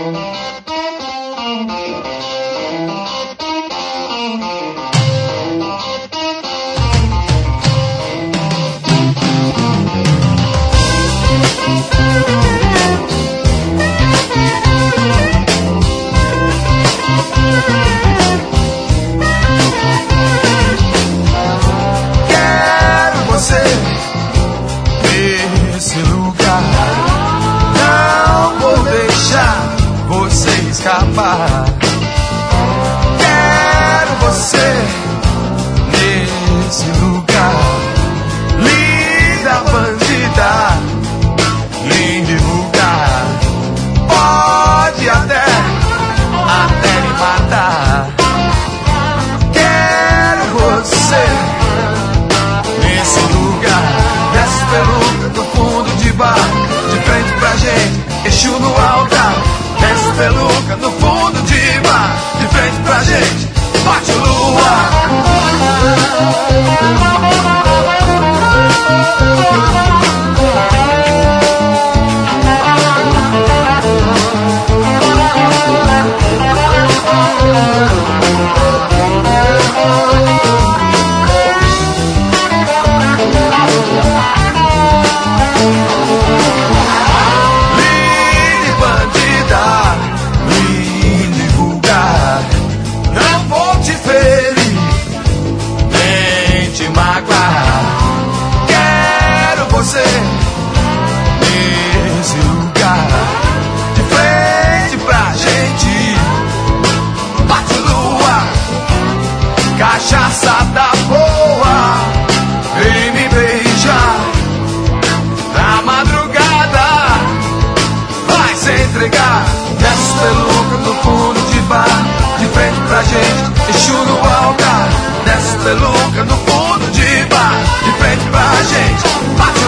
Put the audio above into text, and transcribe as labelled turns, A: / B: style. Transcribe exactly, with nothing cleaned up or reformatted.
A: Escapar. Quero você nesse lugar. Linda bandida, lindo lugar. Pode até, até me matar. Quero você nesse lugar. Desce peluca do fundo de bar, de frente pra gente, Exu no altar. Desce peluca no fundo de bar, de frente pra gente, bate o luar. Você nesse lugar, de frente pra gente, bate lua, cachaça da boa, vem me beijar. Na madrugada vai se entregar. Desce peluca no fundo de bar, de frente pra gente, Exu no altar. Desce peluca no fundo de bar, de frente pra gente, bate